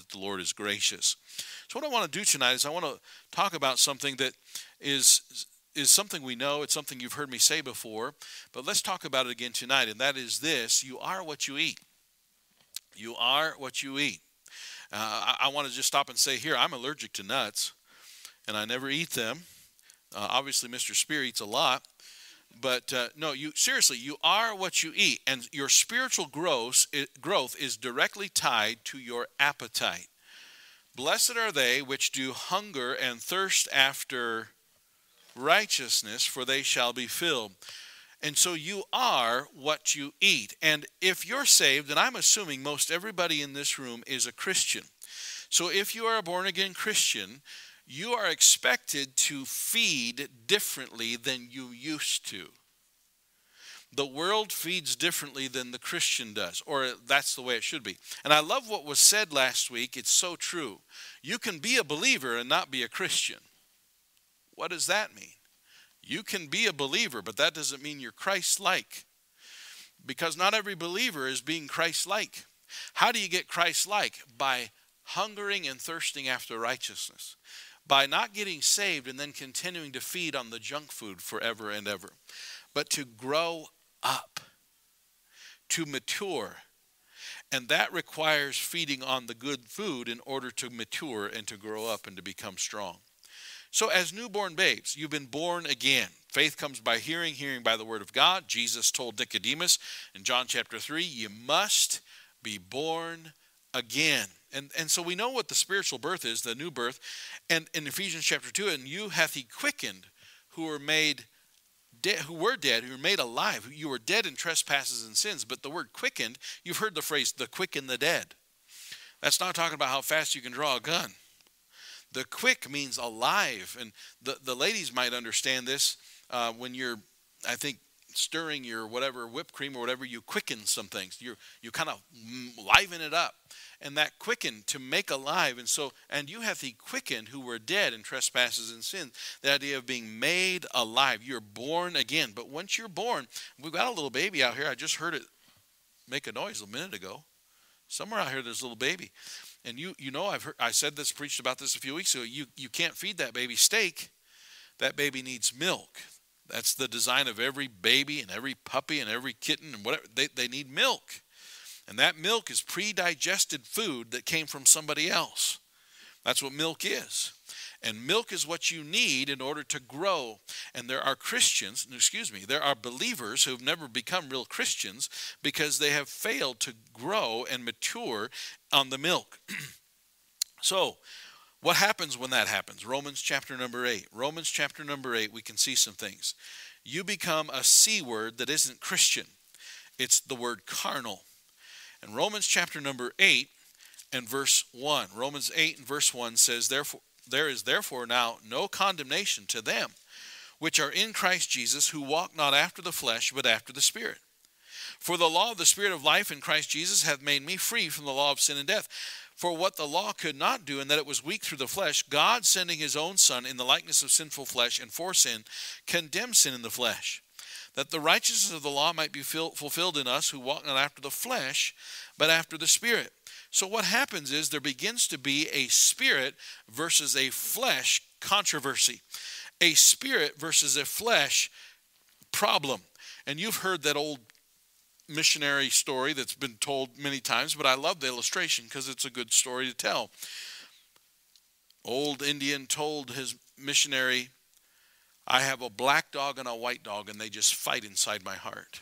that the Lord is gracious. So what I want to do tonight is I want to talk about something that is something we know. It's something you've heard me say before, but let's talk about it again tonight, and that is this: you are what you eat. You are what you eat. I want to just stop and say here, I'm allergic to nuts, and I never eat them. Obviously, Mr. Spear eats a lot. But no, you are what you eat, and your spiritual growth is directly tied to your appetite. Blessed are they which do hunger and thirst after righteousness, for they shall be filled. And so you are what you eat. And if you're saved, and I'm assuming most everybody in this room is a Christian. So if you are a born-again Christian, you are expected to feed differently than you used to. The world feeds differently than the Christian does, or that's the way it should be. And I love what was said last week. It's so true. You can be a believer and not be a Christian. What does that mean? You can be a believer, but that doesn't mean you're Christ-like. Because not every believer is being Christ-like. How do you get Christ-like? By hungering and thirsting after righteousness. By not getting saved and then continuing to feed on the junk food forever and ever. But to grow up, to mature. And that requires feeding on the good food in order to mature and to grow up and to become strong. So as newborn babes, you've been born again. Faith comes by hearing, hearing by the word of God. Jesus told Nicodemus in John chapter 3, you must be born again. And so we know what the spiritual birth is, the new birth. And in Ephesians chapter 2, and you hath he quickened who were made dead, who were made alive. You were dead in trespasses and sins. But the word quickened, you've heard the phrase, the quick and the dead. That's not talking about how fast you can draw a gun. The quick means alive. And the ladies might understand this when you're, I think, stirring your whatever whipped cream or whatever, you quicken some things. You kind of liven it up. And that quicken, to make alive. And you hath he quickened who were dead in trespasses and sins. The idea of being made alive. You're born again. But once you're born, we've got a little baby out here. I just heard it make a noise a minute ago. Somewhere out here there's a little baby. And you know, I said this, preached about this a few weeks ago. You can't feed that baby steak. That baby needs milk. That's the design of every baby and every puppy and every kitten and whatever. They need milk. And that milk is pre-digested food that came from somebody else. That's what milk is. And milk is what you need in order to grow. And there are there are believers who have never become real Christians because they have failed to grow and mature on the milk. So, what happens when that happens? Romans chapter number 8. Romans chapter number 8, we can see some things. You become a C word that isn't Christian. It's the word carnal. And Romans chapter number 8 and verse 1. Romans 8 and verse 1 says, there is therefore now no condemnation to them which are in Christ Jesus, who walk not after the flesh, but after the Spirit. For the law of the Spirit of life in Christ Jesus hath made me free from the law of sin and death. For what the law could not do, in that it was weak through the flesh, God sending his own Son in the likeness of sinful flesh, and for sin, condemned sin in the flesh, that the righteousness of the law might be fulfilled in us who walk not after the flesh, but after the Spirit. So what happens is there begins to be a spirit versus a flesh controversy. A spirit versus a flesh problem. And you've heard that old missionary story that's been told many times, but I love the illustration because it's a good story to tell. Old Indian told his missionary, I have a black dog and a white dog, and they just fight inside my heart.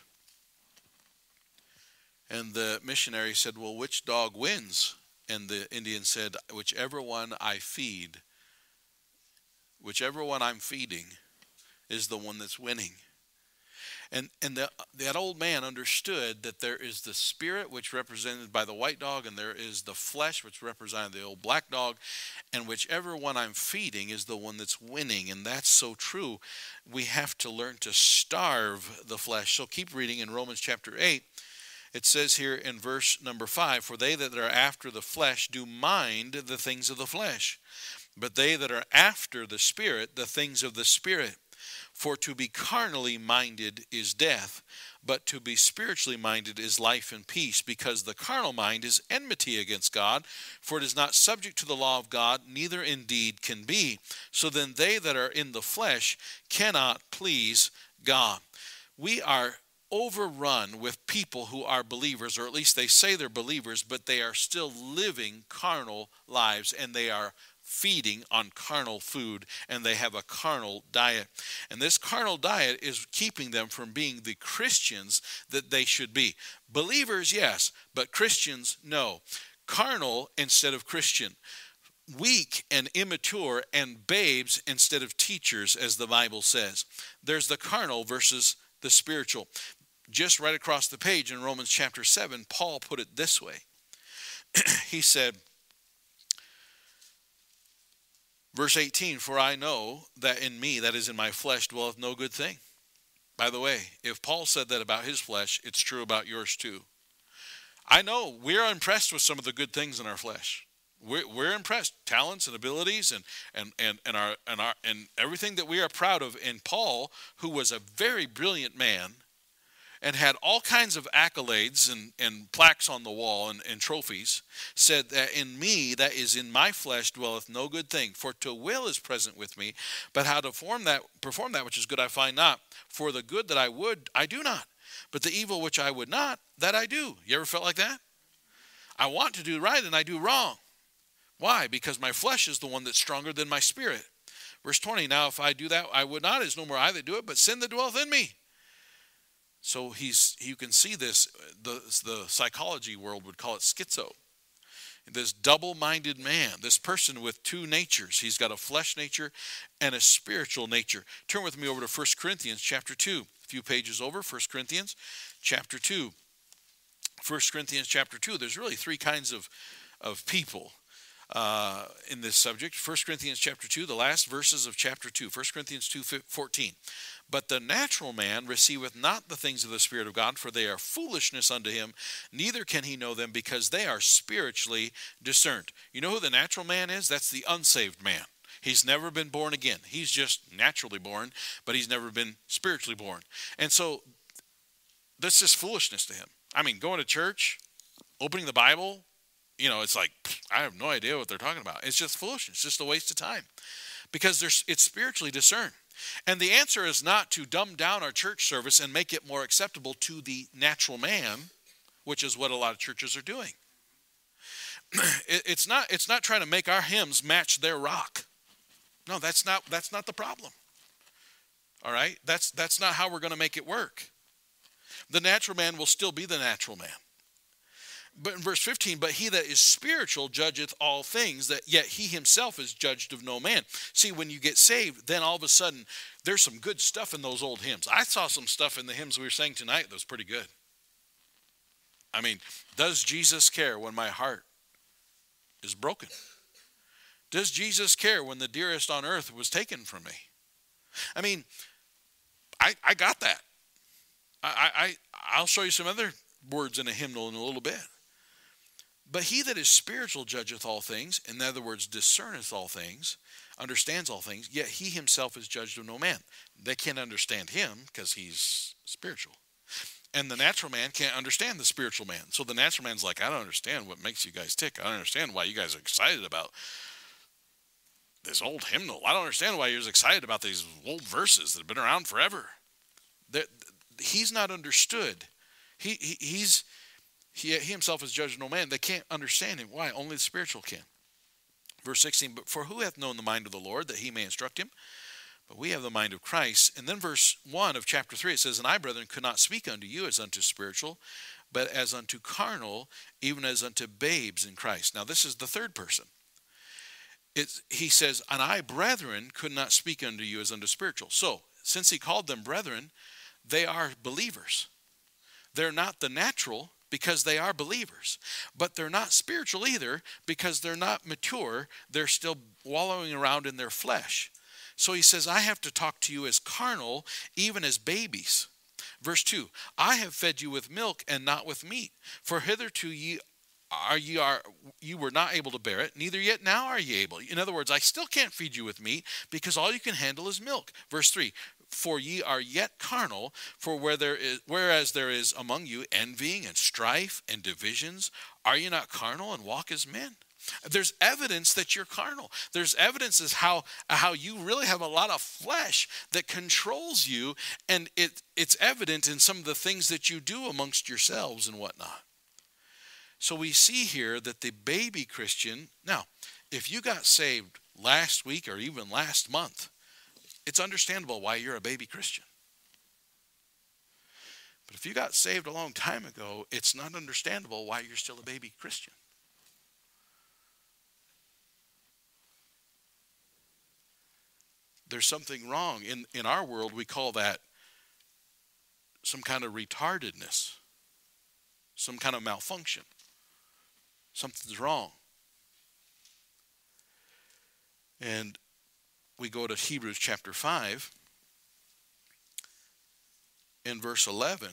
And the missionary said, well, which dog wins? And the Indian said, whichever one I feed, whichever one I'm feeding is the one that's winning. And that old man understood that there is the spirit, which represented by the white dog, and there is the flesh, which represented the old black dog, and whichever one I'm feeding is the one that's winning. And that's so true. We have to learn to starve the flesh. So keep reading in Romans chapter 8. It says here in verse number 5, for they that are after the flesh do mind the things of the flesh, but they that are after the Spirit, the things of the Spirit. For to be carnally minded is death, But to be spiritually minded is life and peace, because the carnal mind is enmity against God, for it is not subject to the law of God, neither indeed can be. So then they that are in the flesh cannot please God. We are overrun with people who are believers, or at least they say they're believers, but they are still living carnal lives, and they are feeding on carnal food, and they have a carnal diet. And this carnal diet is keeping them from being the Christians that they should be. Believers, yes, but Christians, no. Carnal instead of Christian. Weak and immature and babes instead of teachers, as the Bible says. There's the carnal versus the spiritual. Just right across the page in Romans chapter 7, Paul put it this way. He said, verse 18, for I know that in me, that is in my flesh, dwelleth no good thing. By the way, if Paul said that about his flesh, it's true about yours too. I know we're impressed with some of the good things in our flesh. We're impressed, talents and abilities and everything that we are proud of. And Paul, who was a very brilliant man and had all kinds of accolades and plaques on the wall and trophies, said that in me, that is in my flesh, dwelleth no good thing. For to will is present with me, but how to perform that which is good I find not. For the good that I would, I do not. But the evil which I would not, that I do. You ever felt like that? I want to do right and I do wrong. Why? Because my flesh is the one that's stronger than my spirit. Verse 20, now if I do that I would not, is no more I that do it, but sin that dwelleth in me. So you can see this, the psychology world would call it schizo. This double-minded man, this person with two natures. He's got a flesh nature and a spiritual nature. Turn with me over to 1 Corinthians chapter 2. A few pages over, 1 Corinthians chapter 2. 1 Corinthians chapter 2, there's really three kinds of people in this subject. 1 Corinthians chapter 2, the last verses of chapter 2. 1 Corinthians 2:14. But the natural man receiveth not the things of the Spirit of God, for they are foolishness unto him, neither can he know them, because they are spiritually discerned. You know who the natural man is? That's the unsaved man. He's never been born again. He's just naturally born, but he's never been spiritually born. And so that's just foolishness to him. I mean, going to church, opening the Bible, it's like, I have no idea what they're talking about. It's just foolishness. It's just a waste of time, because it's spiritually discerned. And the answer is not to dumb down our church service and make it more acceptable to the natural man, which is what a lot of churches are doing. It's not trying to make our hymns match their rock. No, that's not the problem. All right? That's not how we're going to make it work. The natural man will still be the natural man. But in verse 15, but he that is spiritual judgeth all things, that yet he himself is judged of no man. See, when you get saved, then all of a sudden, there's some good stuff in those old hymns. I saw some stuff in the hymns we were saying tonight that was pretty good. I mean, does Jesus care when my heart is broken? Does Jesus care when the dearest on earth was taken from me? I mean, I got that. I'll show you some other words in a hymnal in a little bit. But he that is spiritual judgeth all things, in other words, discerneth all things, understands all things, yet he himself is judged of no man. They can't understand him because he's spiritual. And the natural man can't understand the spiritual man. So the natural man's like, I don't understand what makes you guys tick. I don't understand why you guys are excited about this old hymnal. I don't understand why you're excited about these old verses that have been around forever. He's not understood. He himself is judged of no man. They can't understand him. Why? Only the spiritual can. Verse 16, but for who hath known the mind of the Lord, that he may instruct him? But we have the mind of Christ. And then verse 1 of chapter 3, it says, and I, brethren, could not speak unto you as unto spiritual, but as unto carnal, even as unto babes in Christ. Now this is the third person. He says, and I, brethren, could not speak unto you as unto spiritual. So, since he called them brethren, they are believers. They're not the natural, because they are believers. But they're not spiritual either, because they're not mature. They're still wallowing around in their flesh. So he says, I have to talk to you as carnal, even as babies. Verse 2, I have fed you with milk and not with meat. For hitherto you were not able to bear it, neither yet now are ye able. In other words, I still can't feed you with meat, because all you can handle is milk. Verse 3, for ye are yet carnal, for whereas there is among you envying and strife and divisions, are ye not carnal and walk as men? There's evidence that you're carnal. There's evidence as how you really have a lot of flesh that controls you, and it's evident in some of the things that you do amongst yourselves and whatnot. So we see here that the baby Christian, now, if you got saved last week or even last month, it's understandable why you're a baby Christian. But if you got saved a long time ago, it's not understandable why you're still a baby Christian. There's something wrong. In our world, we call that some kind of retardedness, some kind of malfunction. Something's wrong. And we go to Hebrews chapter 5 in verse 11.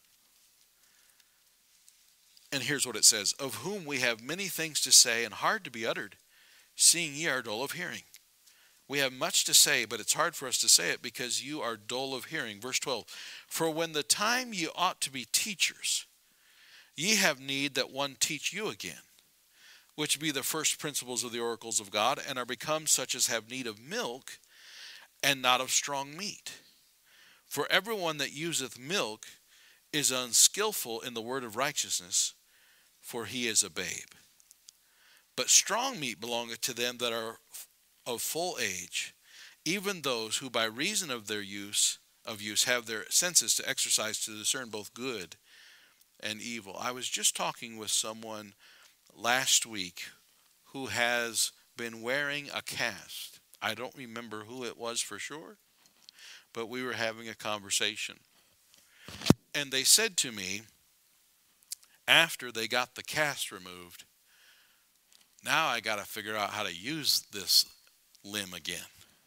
And here's what it says. Of whom we have many things to say and hard to be uttered, seeing ye are dull of hearing. We have much to say, but it's hard for us to say it because you are dull of hearing. Verse 12. For when the time ye ought to be teachers, ye have need that one teach you again, which be the first principles of the oracles of God, and are become such as have need of milk, and not of strong meat. For everyone that useth milk is unskillful in the word of righteousness, for he is a babe. But strong meat belongeth to them that are of full age, even those who by reason of their use have their senses to exercise to discern both good and evil. I was just talking with someone last week who has been wearing a cast. I don't remember who it was for sure, but we were having a conversation. And they said to me, after they got the cast removed, now I got to figure out how to use this limb again.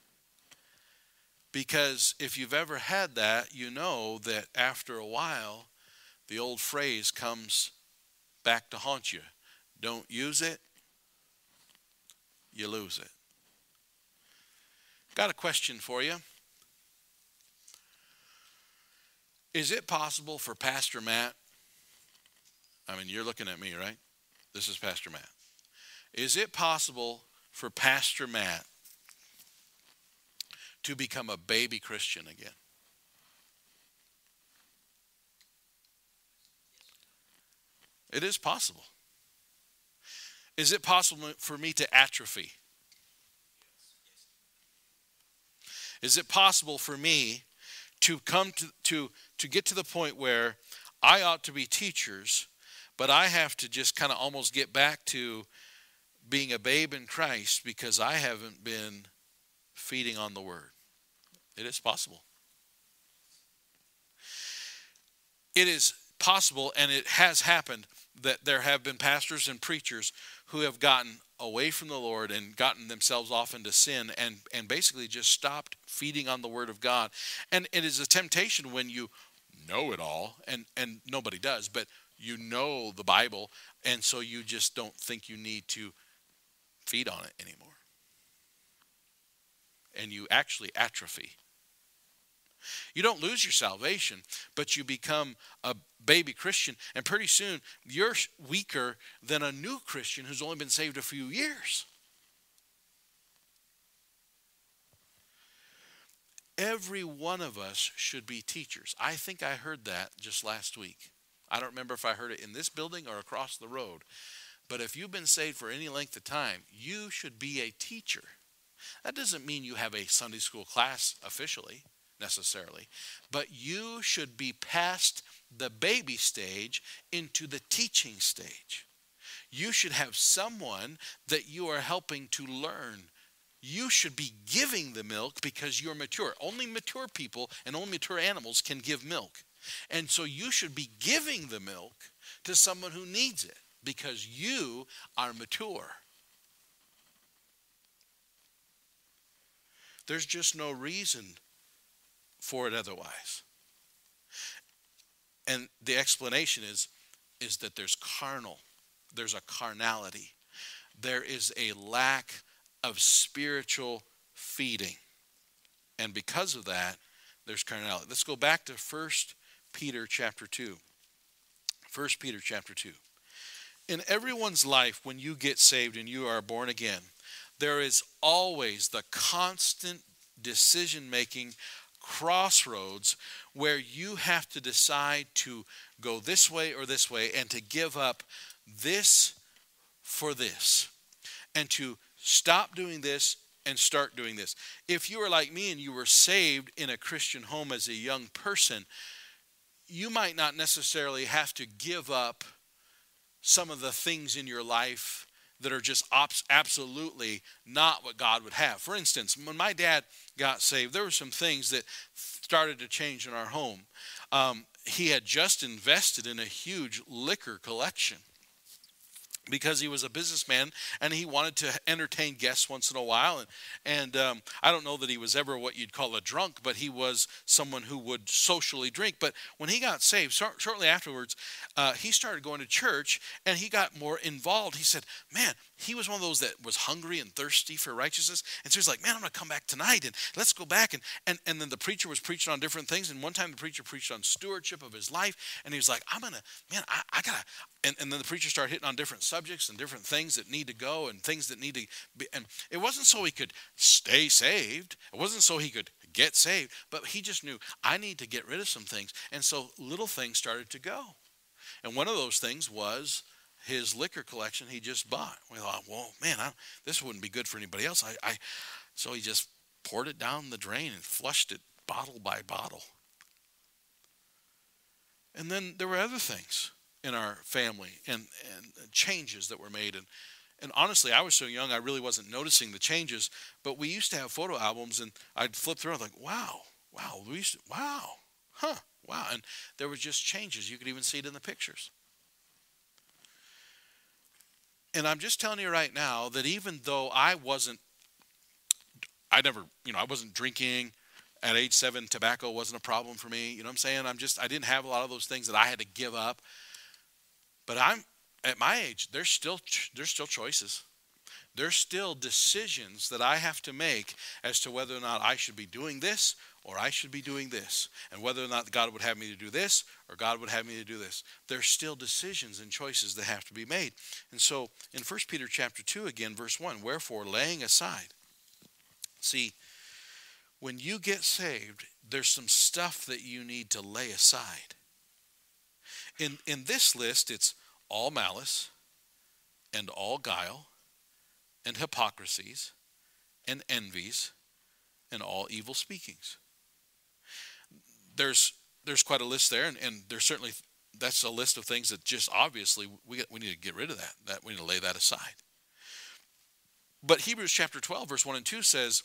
Because if you've ever had that, you know that after a while, the old phrase comes back to haunt you. Don't use it, you lose it. Got a question for you. Is it possible for Pastor Matt, I mean, you're looking at me, right? This is Pastor Matt. Is it possible for Pastor Matt to become a baby Christian again? It is possible. Is it possible for me to atrophy? Is it possible for me to come to get to the point where I ought to be teachers, but I have to just kind of almost get back to being a babe in Christ because I haven't been feeding on the word? It is possible. It is possible, and it has happened, that there have been pastors and preachers who have gotten away from the Lord and gotten themselves off into sin and basically just stopped feeding on the word of God. And it is a temptation when you know it all, and nobody does, but you know the Bible, and so you just don't think you need to feed on it anymore. And you actually atrophy. You don't lose your salvation, but you become a baby Christian, and pretty soon you're weaker than a new Christian who's only been saved a few years. Every one of us should be teachers. I think I heard that just last week. I don't remember if I heard it in this building or across the road. But if you've been saved for any length of time, you should be a teacher. That doesn't mean you have a Sunday school class officially, necessarily. But you should be past the baby stage into the teaching stage. You should have someone that you are helping to learn. You should be giving the milk because you're mature. Only mature people and only mature animals can give milk. And so you should be giving the milk to someone who needs it because you are mature. There's just no reason for it otherwise. And the explanation is that there's a carnality. There is a lack of spiritual feeding. And because of that, there's carnality. Let's go back to 1 Peter chapter 2. 1 Peter chapter 2. In everyone's life, when you get saved and you are born again, there is always the constant decision-making crossroads where you have to decide to go this way or this way and to give up this for this and to stop doing this and start doing this. If you were like me and you were saved in a Christian home as a young person, you might not necessarily have to give up some of the things in your life that are just absolutely not what God would have. For instance, when my dad got saved, there were some things that started to change in our home. He had just invested in a huge liquor collection because he was a businessman and he wanted to entertain guests once in a while. And I don't know that he was ever what you'd call a drunk, but he was someone who would socially drink. But when he got saved, shortly afterwards, he started going to church and he got more involved. He said, man, he was one of those that was hungry and thirsty for righteousness. And so he's like, man, I'm going to come back tonight and let's go back. And then the preacher was preaching on different things. And one time the preacher preached on stewardship of his life. And he was like, I got to. And then the preacher started hitting on different subjects and different things that need to go and things that need to be. And it wasn't so he could stay saved. It wasn't so he could get saved. But he just knew, I need to get rid of some things. And so little things started to go. And one of those things was his liquor collection he just bought. We thought, well, man, this wouldn't be good for anybody else. So he just poured it down the drain and flushed it bottle by bottle. And then there were other things in our family and changes that were made. And honestly, I was so young, I really wasn't noticing the changes. But we used to have photo albums, and I'd flip through and like, wow, wow. And there were just changes. You could even see it in the pictures. And I'm just telling you right now that even though I wasn't drinking at age 7, tobacco wasn't a problem for me. You know what I'm saying? I didn't have a lot of those things that I had to give up. But at my age, there's still choices. There's still decisions that I have to make as to whether or not I should be doing this or I should be doing this, and whether or not God would have me to do this or God would have me to do this. There's still decisions and choices that have to be made. And so in 1 Peter chapter 2, again, verse 1, wherefore laying aside. See, when you get saved, there's some stuff that you need to lay aside. In this list, it's all malice and all guile and hypocrisies and envies and all evil speakings. There's quite a list there, and there's certainly, that's a list of things that just obviously we need to get rid of that we need to lay that aside. But Hebrews chapter 12, verse 1 and 2 says,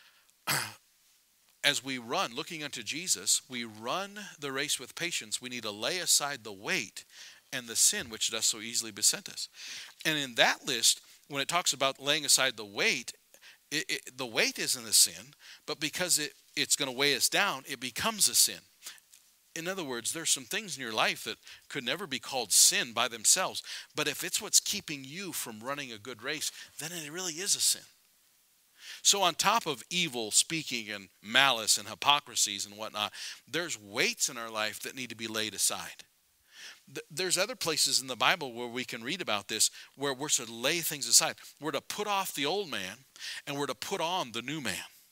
as we run, looking unto Jesus, we run the race with patience. We need to lay aside the weight and the sin which does so easily beset us. And in that list, when it talks about laying aside the weight, the weight isn't a sin, but because it's going to weigh us down, it becomes a sin. In other words, there's some things in your life that could never be called sin by themselves, but if it's what's keeping you from running a good race, then it really is a sin. So on top of evil speaking and malice and hypocrisies and whatnot, there's weights in our life that need to be laid aside. There's other places in the Bible where we can read about this, where we're to lay things aside. We're to put off the old man and we're to put on the new man.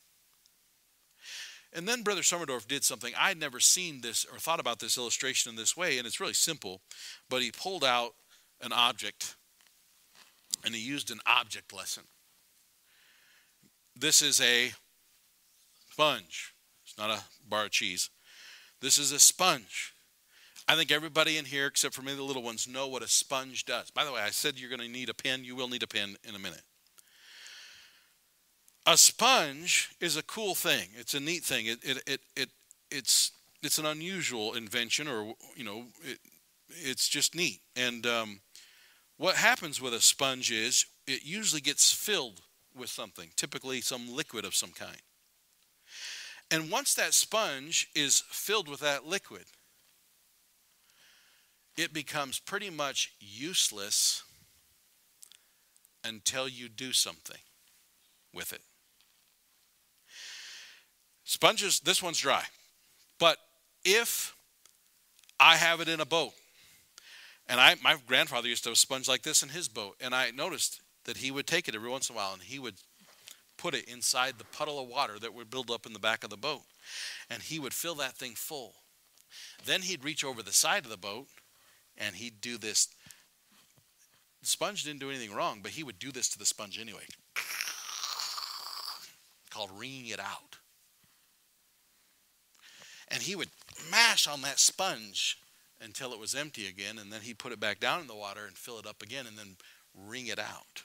And then Brother Summerdorf did something. I'd never seen this or thought about this illustration in this way, and it's really simple. But he pulled out an object and he used an object lesson. This is a sponge. It's not a bar of cheese. This is a sponge. I think everybody in here, except for maybe the little ones, know what a sponge does. By the way, I said you're going to need a pen. You will need a pen in a minute. A sponge is a cool thing. It's a neat thing. It's an unusual invention, or it's just neat. And what happens with a sponge is it usually gets filled with something, typically some liquid of some kind. And once that sponge is filled with that liquid, it becomes pretty much useless until you do something with it. Sponges, this one's dry. But if I have it in a boat, and my grandfather used to have a sponge like this in his boat, and I noticed that he would take it every once in a while and he would put it inside the puddle of water that would build up in the back of the boat, and he would fill that thing full. Then he'd reach over the side of the boat and he'd do this. The sponge didn't do anything wrong, but he would do this to the sponge anyway, called wringing it out. And he would mash on that sponge until it was empty again, and then he'd put it back down in the water and fill it up again and then wring it out.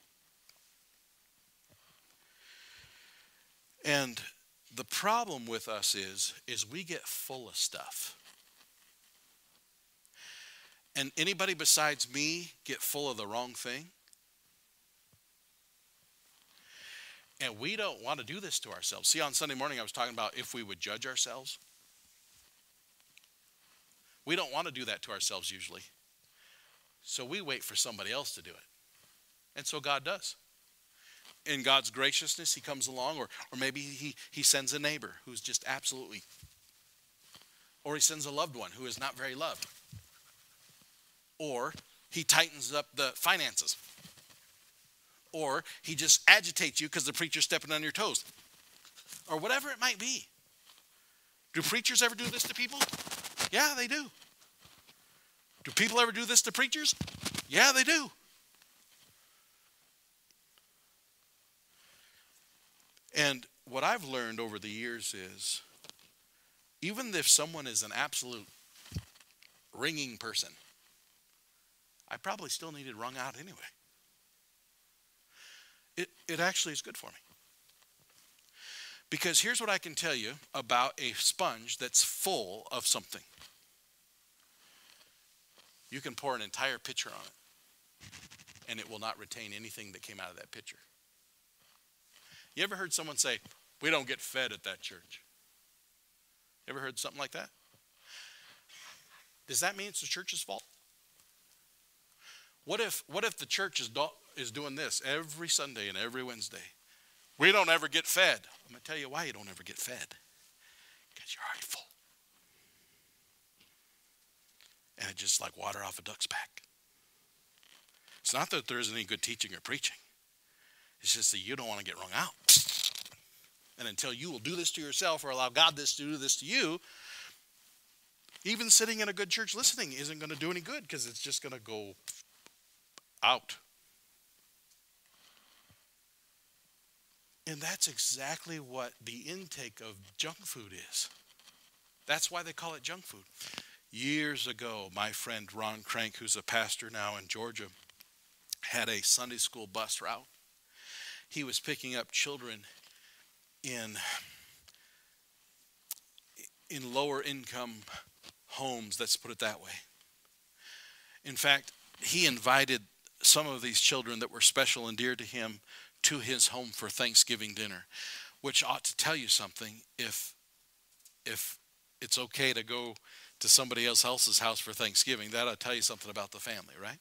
And the problem with us is we get full of stuff. And anybody besides me get full of the wrong thing? And we don't want to do this to ourselves. See, on Sunday morning I was talking about if we would judge ourselves. We don't want to do that to ourselves usually. So we wait for somebody else to do it. And so God does. In God's graciousness, he comes along, or maybe he sends a neighbor who's just absolutely, or he sends a loved one who is not very loved. Or he tightens up the finances. Or he just agitates you because the preacher's stepping on your toes. Or whatever it might be. Do preachers ever do this to people? Yeah, they do. Do people ever do this to preachers? Yeah, they do. And what I've learned over the years is, even if someone is an absolute ringing person, I probably still need it wrung out anyway. It actually is good for me. Because here's what I can tell you about a sponge that's full of something. You can pour an entire pitcher on it, and it will not retain anything that came out of that pitcher. You ever heard someone say, "We don't get fed at that church"? You ever heard something like that? Does that mean it's the church's fault? What if the church is doing this every Sunday and every Wednesday? We don't ever get fed. I'm going to tell you why you don't ever get fed. Because you're already full. And it's just like water off a duck's back. It's not that there isn't any good teaching or preaching. It's just that you don't want to get wrung out. And until you will do this to yourself or allow God to do this to you, even sitting in a good church listening isn't going to do any good, because it's just going to go out. And that's exactly what the intake of junk food is. That's why they call it junk food. Years ago, my friend Ron Crank, who's a pastor now in Georgia, had a Sunday school bus route. He was picking up children in lower income homes, let's put it that way. In fact, he invited some of these children that were special and dear to him to his home for Thanksgiving dinner, which ought to tell you something. If it's okay to go to somebody else's house for Thanksgiving, that ought to tell you something about the family, right?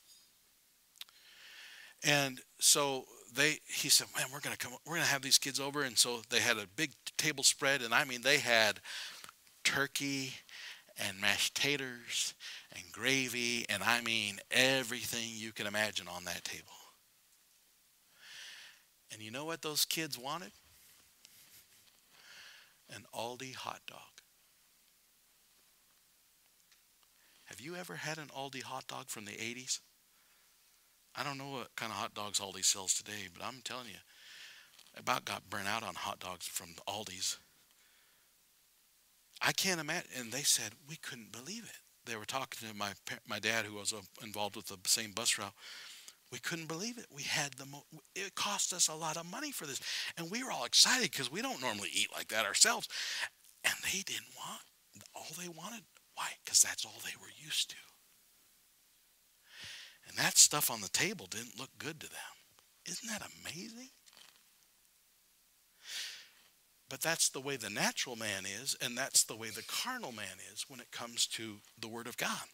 And so he said, "Man, we're gonna have these kids over." And so they had a big table spread, and I mean, they had turkey and mashed taters and gravy, and I mean everything you can imagine on that table. And you know what those kids wanted? An Aldi hot dog. Have you ever had an Aldi hot dog from the 80s? I don't know what kind of hot dogs Aldi sells today, but I'm telling you, I about got burnt out on hot dogs from the Aldi's. I can't imagine. And they said, we couldn't believe it. They were talking to my dad, who was involved with the same bus route. We couldn't believe it. We had it cost us a lot of money for this. And we were all excited because we don't normally eat like that ourselves. And they didn't want all they wanted. Why? Because that's all they were used to. And that stuff on the table didn't look good to them. Isn't that amazing? But that's the way the natural man is, and that's the way the carnal man is when it comes to the Word of God.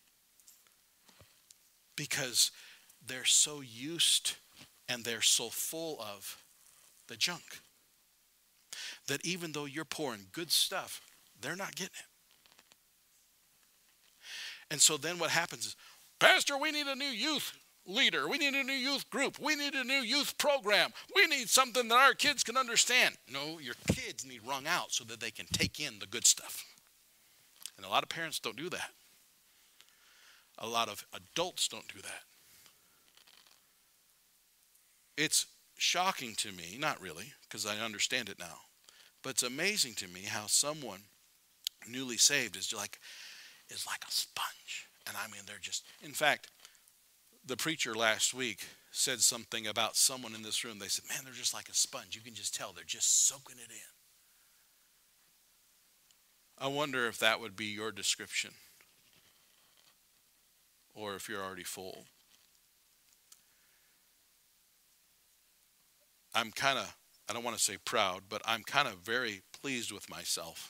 Because they're so used and they're so full of the junk that even though you're pouring good stuff, they're not getting it. And so then what happens is, Pastor, we need a new youth leader. We need a new youth group. We need a new youth program. We need something that our kids can understand. No, your kids need wrung out so that they can take in the good stuff. And a lot of parents don't do that. A lot of adults don't do that. It's shocking to me, not really, because I understand it now, but it's amazing to me how someone newly saved is like a sponge. And I mean, they're just, in fact, the preacher last week said something about someone in this room. They said, man, they're just like a sponge. You can just tell they're just soaking it in. I wonder if that would be your description, or if you're already full. I'm kind of, I don't want to say proud, but I'm kind of very pleased with myself.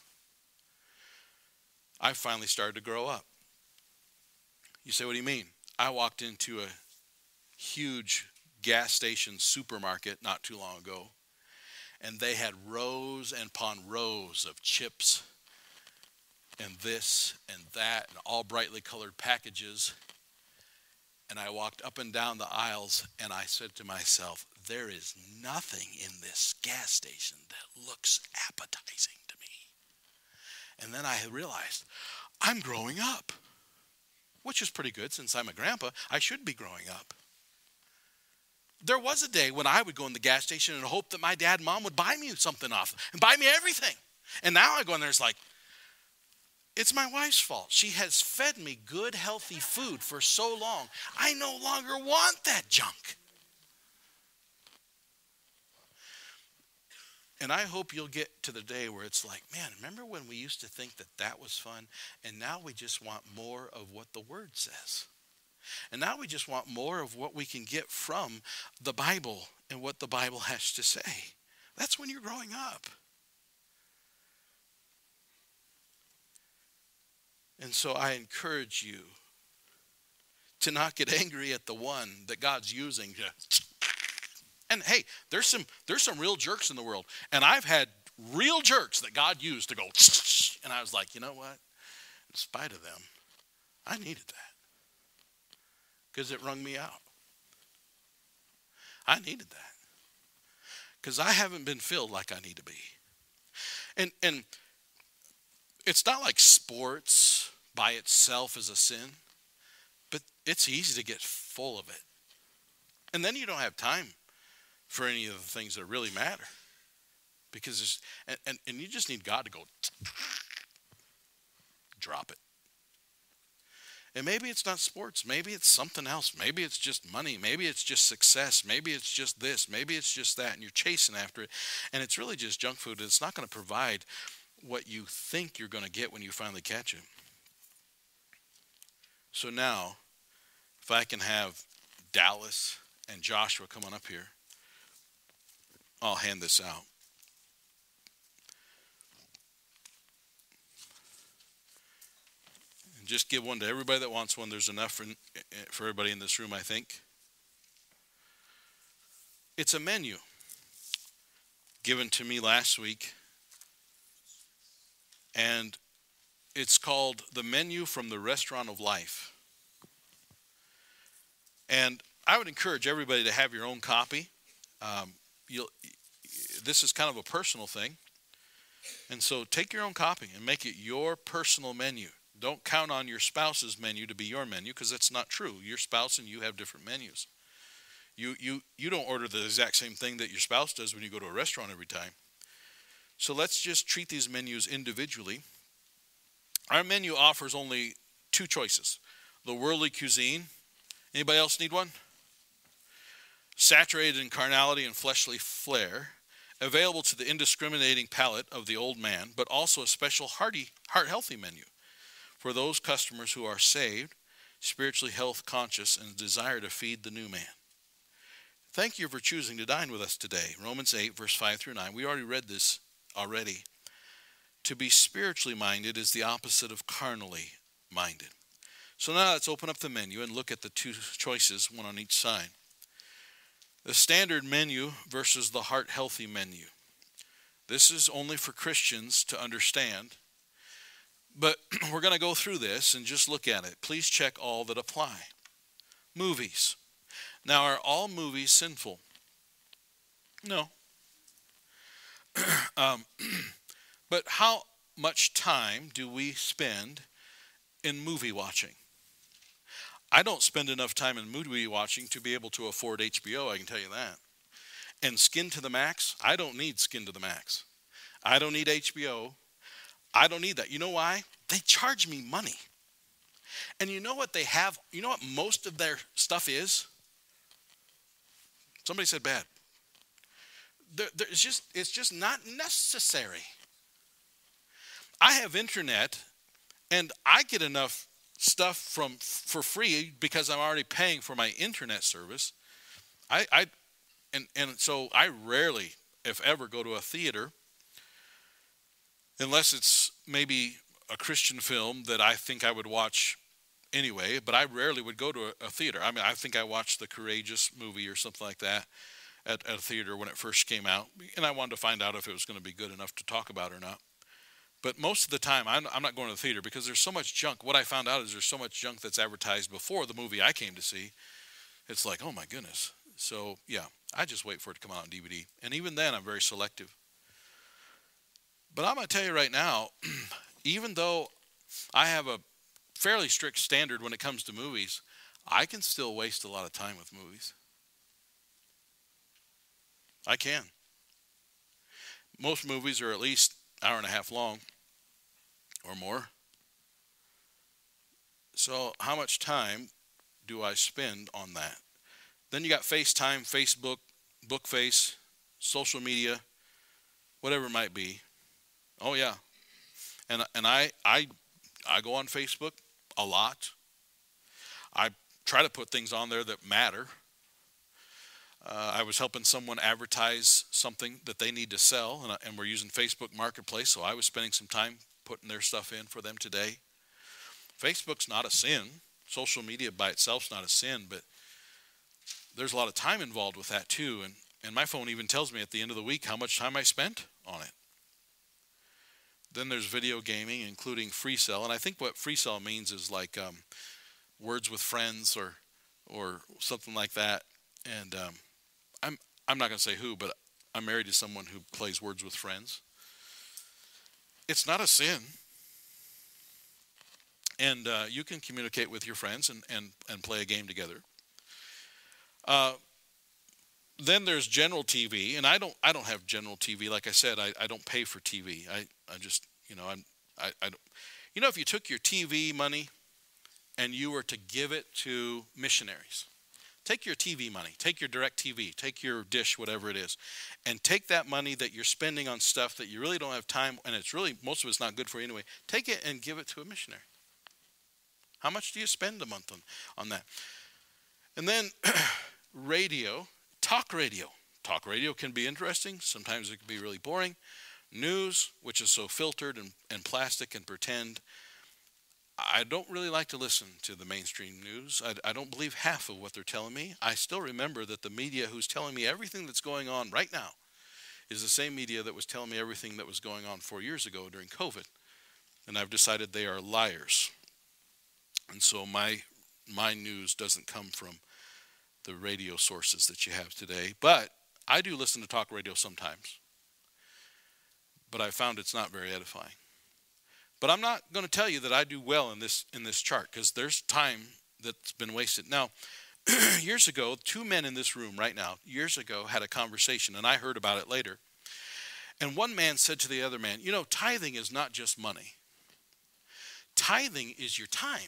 I finally started to grow up. You say, what do you mean? I walked into a huge gas station supermarket not too long ago, and they had rows and upon rows of chips and this and that and all brightly colored packages. And I walked up and down the aisles, and I said to myself, there is nothing in this gas station that looks appetizing to me. And then I realized, I'm growing up, which is pretty good since I'm a grandpa. I should be growing up. There was a day when I would go in the gas station and hope that my dad and mom would buy me something off and buy me everything. And now I go in there, it's like, it's my wife's fault. She has fed me good, healthy food for so long. I no longer want that junk. And I hope you'll get to the day where it's like, man, remember when we used to think that that was fun? And now we just want more of what the Word says. And now we just want more of what we can get from the Bible and what the Bible has to say. That's when you're growing up. And so I encourage you to not get angry at the one that God's using to. And hey, there's some real jerks in the world. And I've had real jerks that God used to go. And I was like, you know what? In spite of them, I needed that. Because it wrung me out. I needed that. Because I haven't been filled like I need to be. And it's not like sports by itself is a sin, but it's easy to get full of it. And then you don't have time for any of the things that really matter. Because and you just need God to go drop it. And maybe it's not sports. Maybe it's something else. Maybe it's just money. Maybe it's just success. Maybe it's just this. Maybe it's just that. And you're chasing after it. And it's really just junk food. It's not going to provide what you think you're going to get when you finally catch it. So now, if I can have Dallas and Joshua come on up here, I'll hand this out. And just give one to everybody that wants one. There's enough for everybody in this room, I think. It's a menu given to me last week. And it's called The Menu from the Restaurant of Life. And I would encourage everybody to have your own copy. This is kind of a personal thing. And so take your own copy and make it your personal menu. Don't count on your spouse's menu to be your menu, because that's not true. Your spouse and you have different menus. You don't order the exact same thing that your spouse does when you go to a restaurant every time. So let's just treat these menus individually. Our menu offers only two choices. The worldly cuisine. Anybody else need one? Saturated in carnality and fleshly flair. Available to the indiscriminating palate of the old man, but also a special heart-healthy menu for those customers who are saved, spiritually health conscious, and desire to feed the new man. Thank you for choosing to dine with us today. Romans 8, verse 5 through 9. We already read this already. To be spiritually minded is the opposite of carnally minded. So now let's open up the menu and look at the two choices, one on each side. The standard menu versus the heart-healthy menu. This is only for Christians to understand. But we're going to go through this and just look at it. Please check all that apply. Movies. Now, are all movies sinful? No. But how much time do we spend in movie watching? I don't spend enough time in movie watching to be able to afford HBO, I can tell you that. And Skin to the Max, I don't need Skin to the Max. I don't need HBO. I don't need that. You know why? They charge me money. And you know what they have? You know what most of their stuff is? Somebody said bad. It's just not necessary. I have internet, and I get enough stuff for free because I'm already paying for my internet service. So I rarely, if ever, go to a theater unless it's maybe a Christian film that I think I would watch anyway, but I rarely would go to a theater. I mean, I think I watched the Courageous movie or something like that at a theater when it first came out, and I wanted to find out if it was going to be good enough to talk about or not. But most of the time, I'm not going to the theater because there's so much junk. What I found out is there's so much junk that's advertised before the movie I came to see. It's like, oh my goodness. So, yeah, I just wait for it to come out on DVD. And even then, I'm very selective. But I'm going to tell you right now, even though I have a fairly strict standard when it comes to movies, I can still waste a lot of time with movies. I can. Most movies are at least an hour and a half long or more. So how much time do I spend on that? Then you got FaceTime, Facebook, BookFace, social media, whatever it might be. Oh yeah. And I go on Facebook a lot. I try to put things on there that matter. I was helping someone advertise something that they need to sell, and we're using Facebook Marketplace, so I was spending some time putting their stuff in for them today. Facebook's not a sin. Social media by itself is not a sin, but there's a lot of time involved with that too, and my phone even tells me at the end of the week how much time I spent on it. Then there's video gaming, including free cell, and I think what free cell means is like words with friends or something like that. And I'm not going to say who, but I'm married to someone who plays Words with Friends. It's not a sin. And you can communicate with your friends and play a game together. Then there's general TV, and I don't have general TV. Like I said, I don't pay for TV. I just, I don't. If you took your TV money and you were to give it to missionaries, take your TV money, take your DirecTV, take your dish, whatever it is, and take that money that you're spending on stuff that you really don't have time, and it's really, most of it's not good for you anyway, take it and give it to a missionary. How much do you spend a month on that? And then radio, talk radio. Talk radio can be interesting. Sometimes it can be really boring. News, which is so filtered and plastic and pretend. I don't really like to listen to the mainstream news. I don't believe half of what they're telling me. I still remember that the media who's telling me everything that's going on right now is the same media that was telling me everything that was going on 4 years ago during COVID. And I've decided they are liars. And so my news doesn't come from the radio sources that you have today. But I do listen to talk radio sometimes. But I found it's not very edifying. But I'm not going to tell you that I do well in this chart, because there's time that's been wasted. Now, years ago, two men in this room right now, years ago, had a conversation, and I heard about it later. And one man said to the other man, tithing is not just money. Tithing is your time.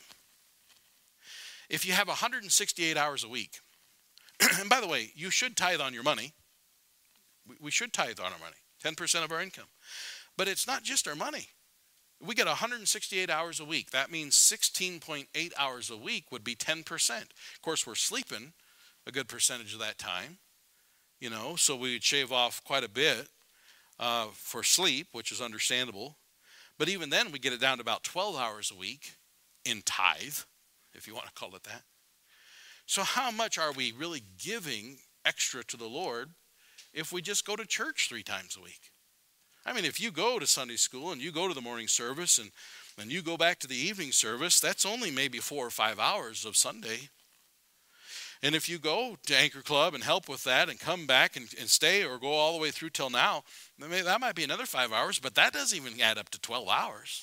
If you have 168 hours a week, and by the way, you should tithe on your money. We should tithe on our money, 10% of our income. But it's not just our money. We get 168 hours a week. That means 16.8 hours a week would be 10%. Of course, we're sleeping a good percentage of that time, so we would shave off quite a bit for sleep, which is understandable. But even then, we get it down to about 12 hours a week in tithe, if you want to call it that. So how much are we really giving extra to the Lord if we just go to church 3 times a week? I mean, if you go to Sunday school and you go to the morning service and and you go back to the evening service, that's only maybe 4 or 5 hours of Sunday. And if you go to Anchor Club and help with that and come back and stay or go all the way through till now, that might be another 5 hours, but that doesn't even add up to 12 hours.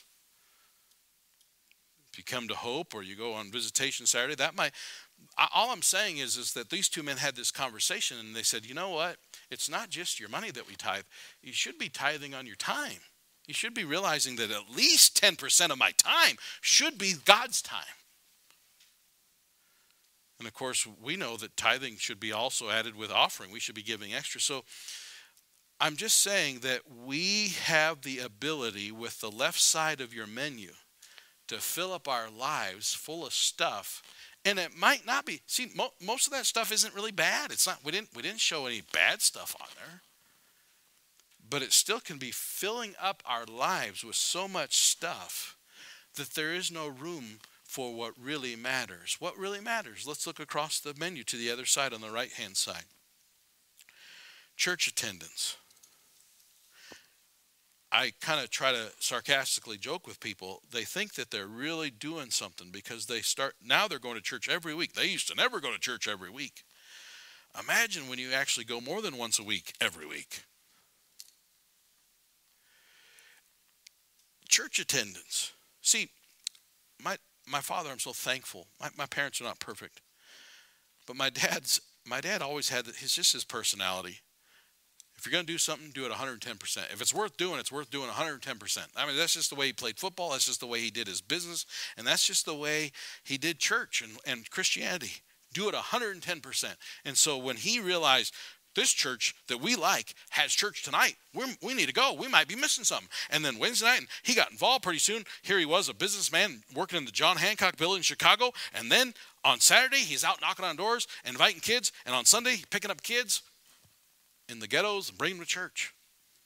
If you come to Hope or you go on visitation Saturday, that might... All I'm saying is that these two men had this conversation, and they said, you know what? It's not just your money that we tithe. You should be tithing on your time. You should be realizing that at least 10% of my time should be God's time. And of course, we know that tithing should be also added with offering. We should be giving extra. So I'm just saying that we have the ability with the left side of your menu to fill up our lives full of stuff. And it might not be. See, most of that stuff isn't really bad. It's not. We didn't show any bad stuff on there. But it still can be filling up our lives with so much stuff that there is no room for what really matters. What really matters? Let's look across the menu to the other side on the right-hand side. Church attendance. I kind of try to sarcastically joke with people. They think that they're really doing something because now they're going to church every week. They used to never go to church every week. Imagine when you actually go more than once a week, every week. Church attendance. See, my father, I'm so thankful. My parents are not perfect. But my dad always had his personality. If you're going to do something, do it 110%. If it's worth doing 110%. I mean, that's just the way he played football. That's just the way he did his business. And that's just the way he did church and Christianity. Do it 110%. And so when he realized this church that we like has church tonight, we need to go. We might be missing something. And then Wednesday night, he got involved pretty soon. Here he was, a businessman working in the John Hancock building in Chicago. And then on Saturday, he's out knocking on doors and inviting kids. And on Sunday, picking up kids in the ghettos and bringing them to church.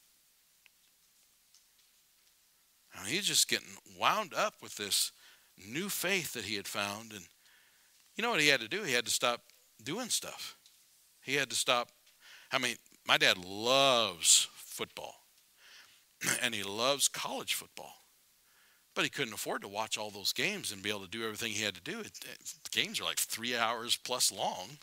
I mean, he's just getting wound up with this new faith that he had found. And you know what he had to do? He had to stop doing stuff. He had to stop. I mean, my dad loves football. And he loves college football. But he couldn't afford to watch all those games and be able to do everything he had to do. The games are like 3 hours plus long.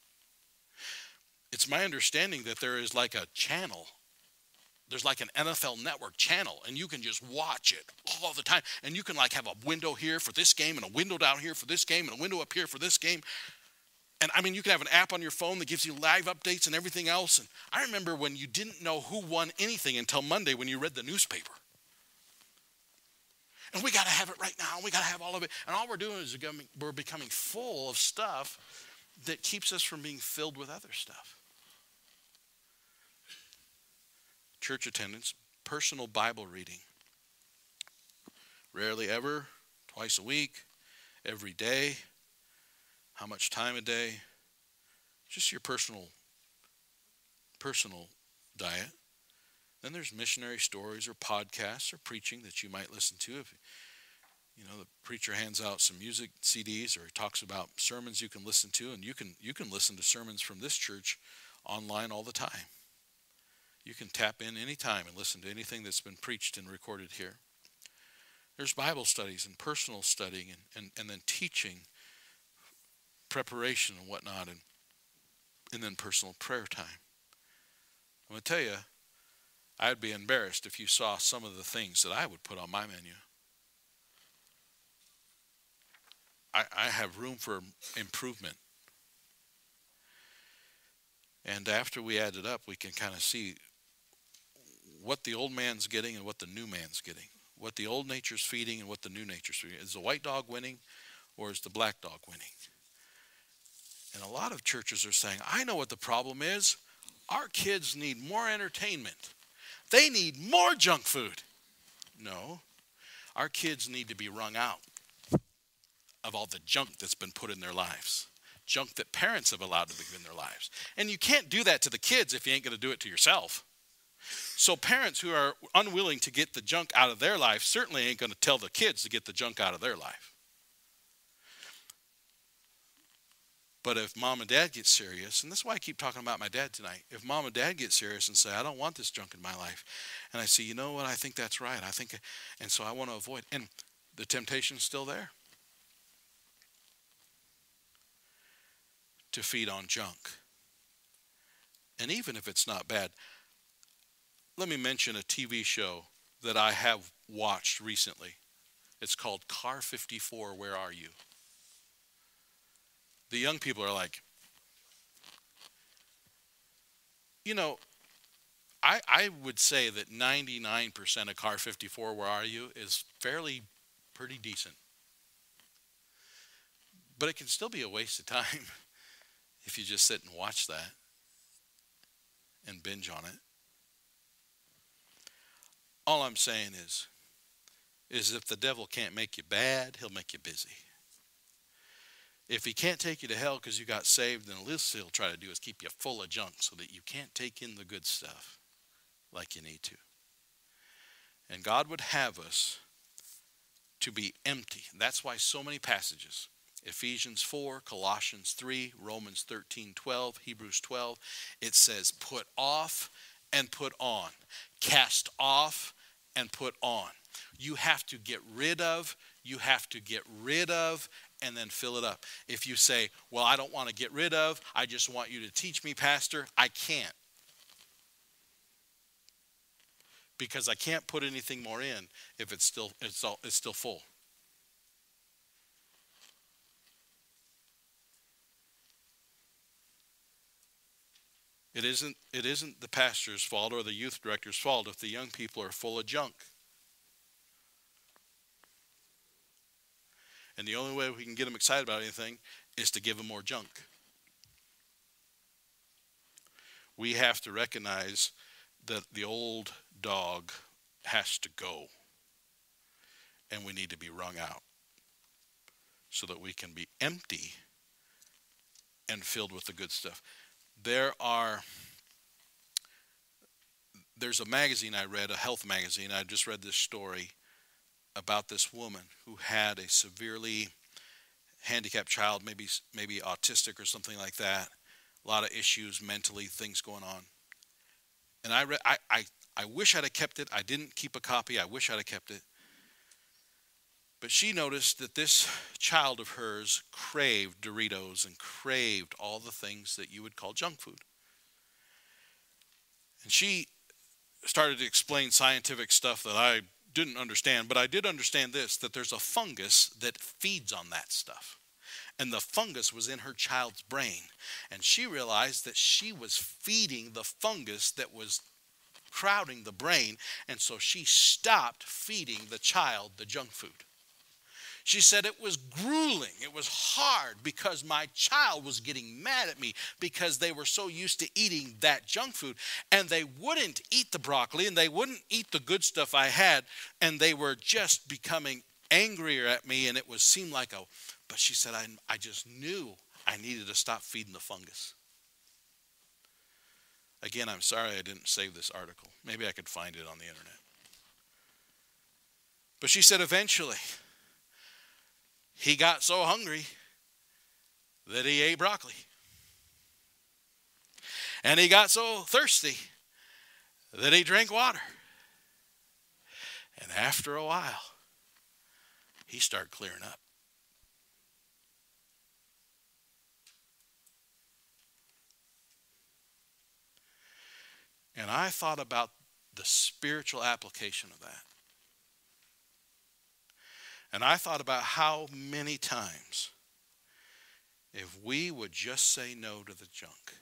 It's my understanding that there is like a channel. There's like an NFL Network channel, and you can just watch it all the time. And you can like have a window here for this game and a window down here for this game and a window up here for this game. And I mean, you can have an app on your phone that gives you live updates and everything else. And I remember when you didn't know who won anything until Monday when you read the newspaper. And we got to have it right now. We got to have all of it. And all we're doing is we're becoming full of stuff that keeps us from being filled with other stuff. Church attendance, personal Bible reading. Rarely ever, twice a week, every day. How much time a day? Just your personal diet. Then there's missionary stories or podcasts or preaching that you might listen to. If you know the preacher hands out some music CDs or he talks about sermons you can listen to, and you can listen to sermons from this church online all the time. You can tap in anytime and listen to anything that's been preached and recorded here. There's Bible studies and personal studying and then teaching, preparation and whatnot, and then personal prayer time. I'm going to tell you, I'd be embarrassed if you saw some of the things that I would put on my menu. I have room for improvement. And after we add it up, we can kind of see what the old man's getting and what the new man's getting. What the old nature's feeding and what the new nature's feeding. Is the white dog winning or is the black dog winning? And a lot of churches are saying, I know what the problem is. Our kids need more entertainment. They need more junk food. No, our kids need to be wrung out of all the junk that's been put in their lives. Junk that parents have allowed to be in their lives. And you can't do that to the kids if you ain't going to do it to yourself. So parents who are unwilling to get the junk out of their life certainly ain't going to tell the kids to get the junk out of their life. But if mom and dad get serious, and that's why I keep talking about my dad tonight. If mom and dad get serious and say, I don't want this junk in my life. And I say, you know what, I think that's right. And so I want to avoid. And the temptation's still there to feed on junk. And even if it's not bad, let me mention a TV show that I have watched recently. It's called Car 54, Where Are You? The young people are like, you know, I would say that 99% of Car 54, Where Are You is pretty decent. But it can still be a waste of time if you just sit and watch that and binge on it. All I'm saying is if the devil can't make you bad, he'll make you busy. If he can't take you to hell because you got saved, then the least he'll try to do is keep you full of junk so that you can't take in the good stuff like you need to. And God would have us to be empty. That's why so many passages, Ephesians 4, Colossians 3, Romans 13:12, Hebrews 12, it says put off and put on. Cast off and put on. You have to get rid of, and then fill it up. If you say, well, I don't want to get rid of, I just want you to teach me, Pastor, I can't. Because I can't put anything more in if it's still full. It isn't the pastor's fault or the youth director's fault if the young people are full of junk. And the only way we can get them excited about anything is to give them more junk. We have to recognize that the old dog has to go. And we need to be wrung out so that we can be empty and filled with the good stuff. There's a magazine I read, a health magazine. I just read this story about this woman who had a severely handicapped child, maybe autistic or something like that. A lot of issues mentally, things going on. And I wish I'd have kept it. I didn't keep a copy. I wish I'd have kept it. But she noticed that this child of hers craved Doritos and craved all the things that you would call junk food. And she started to explain scientific stuff that I didn't understand, but I did understand this, that there's a fungus that feeds on that stuff. And the fungus was in her child's brain. And she realized that she was feeding the fungus that was crowding the brain, and so she stopped feeding the child the junk food. She said it was grueling, it was hard because my child was getting mad at me because they were so used to eating that junk food, and they wouldn't eat the broccoli and they wouldn't eat the good stuff I had, and they were just becoming angrier at me, and it seemed like but she said I just knew I needed to stop feeding the fungus. Again, I'm sorry I didn't save this article. Maybe I could find it on the internet. But she said eventually he got so hungry that he ate broccoli. And he got so thirsty that he drank water. And after a while, he started clearing up. And I thought about the spiritual application of that. And I thought about how many times, if we would just say no to the junk.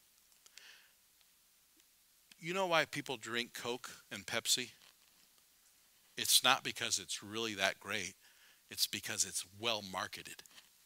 You know why people drink Coke and Pepsi? It's not because it's really that great. It's because it's well marketed.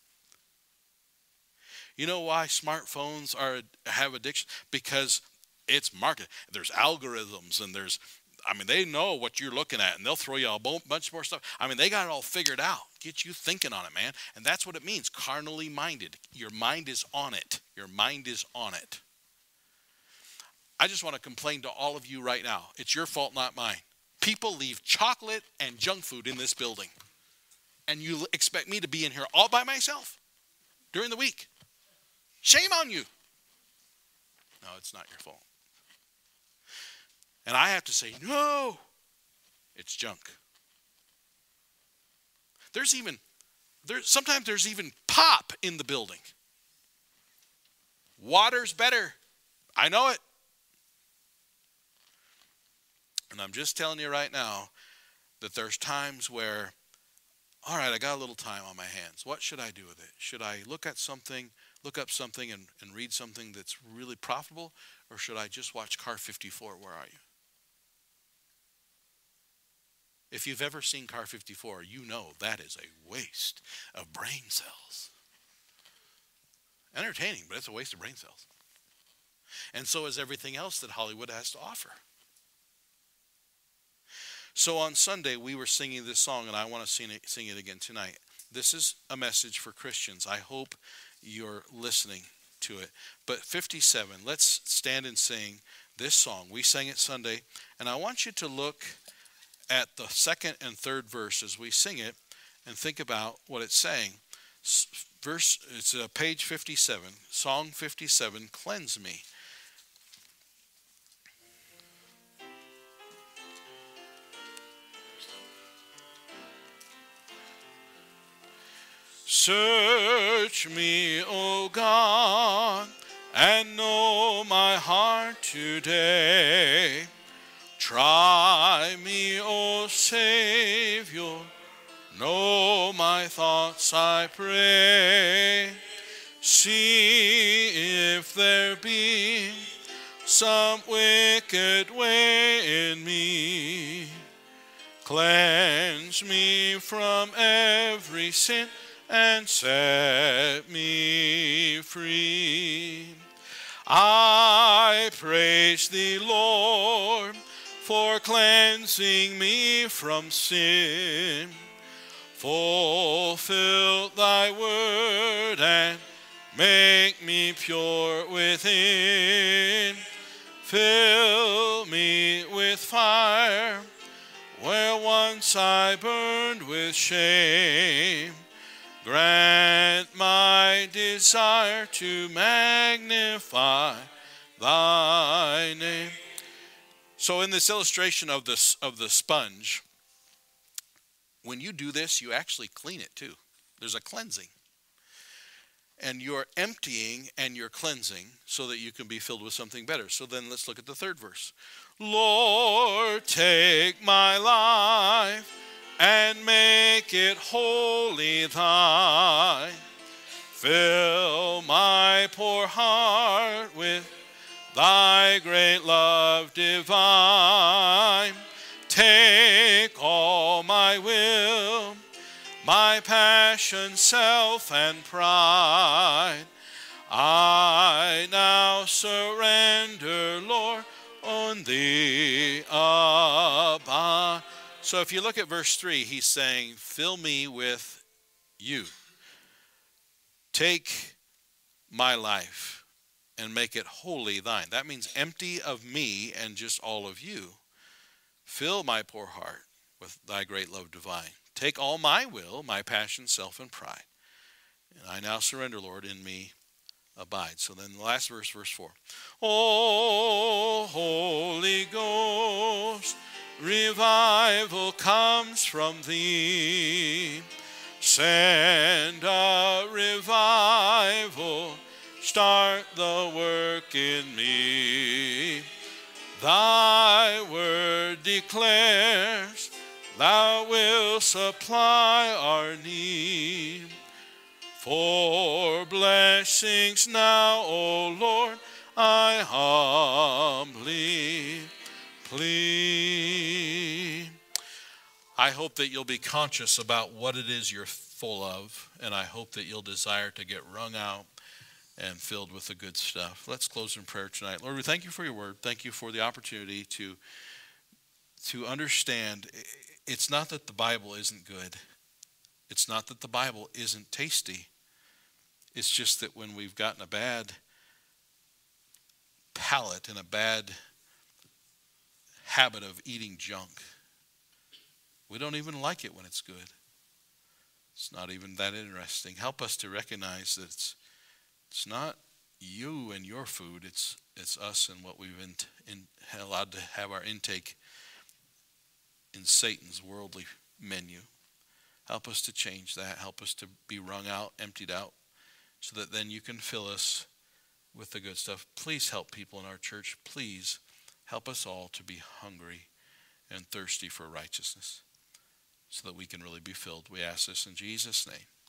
You know why smartphones have addiction? Because it's marketed. There's algorithms and they know what you're looking at, and they'll throw you a bunch more stuff. They got it all figured out. Get you thinking on it, man. And that's what it means, carnally minded. Your mind is on it. Your mind is on it. I just want to complain to all of you right now. It's your fault, not mine. People leave chocolate and junk food in this building. And you expect me to be in here all by myself during the week. Shame on you. No, it's not your fault. And I have to say, no, it's junk. Sometimes there's even pop in the building. Water's better. I know it. And I'm just telling you right now that there's times where, all right, I got a little time on my hands. What should I do with it? Should I look up something and read something that's really profitable? Or should I just watch Car 54, Where Are You? If you've ever seen Car 54, you know that is a waste of brain cells. Entertaining, but it's a waste of brain cells. And so is everything else that Hollywood has to offer. So on Sunday, we were singing this song, and I want to sing it again tonight. This is a message for Christians. I hope you're listening to it. But 57, let's stand and sing this song. We sang it Sunday, and I want you to look at the second and third verse as we sing it and think about what it's saying. It's page 57, Song 57, Cleanse Me. Search me, O God, and know my heart today. Try me, O Savior, know my thoughts, I pray. See if there be some wicked way in me. Cleanse me from every sin and set me free. I praise thee, Lord, for cleansing me from sin. Fulfill thy word and make me pure within. Fill me with fire where once I burned with shame. Grant my desire to magnify thy name. So in this illustration of the sponge, when you do this, you actually clean it too. There's a cleansing. And you're emptying and you're cleansing so that you can be filled with something better. So then let's look at the third verse. Lord, take my life and make it wholly thine. Fill my poor heart with thy great love divine. Take all my will, my passion, self, and pride. I now surrender, Lord, on thee abide. So if you look at verse 3, he's saying, fill me with you. Take my life and make it wholly thine. That means empty of me and just all of you. Fill my poor heart with thy great love divine. Take all my will, my passion, self, and pride. And I now surrender, Lord, in me abide. So then the last verse, verse 4. O Holy Ghost, revival comes from thee. Send a revival, start the work in me. Thy word declares, thou wilt supply our need. For blessings now, O Lord, I humbly plead. I hope that you'll be conscious about what it is you're full of, and I hope that you'll desire to get wrung out and filled with the good stuff. Let's close in prayer tonight. Lord, we thank you for your word. Thank you for the opportunity to understand it's not that the Bible isn't good. It's not that the Bible isn't tasty. It's just that when we've gotten a bad palate and a bad habit of eating junk, we don't even like it when it's good. It's not even that interesting. Help us to recognize that it's not you and your food. It's us and what we've allowed to have our intake in Satan's worldly menu. Help us to change that. Help us to be wrung out, emptied out, so that then you can fill us with the good stuff. Please help people in our church. Please help us all to be hungry and thirsty for righteousness so that we can really be filled. We ask this in Jesus' name.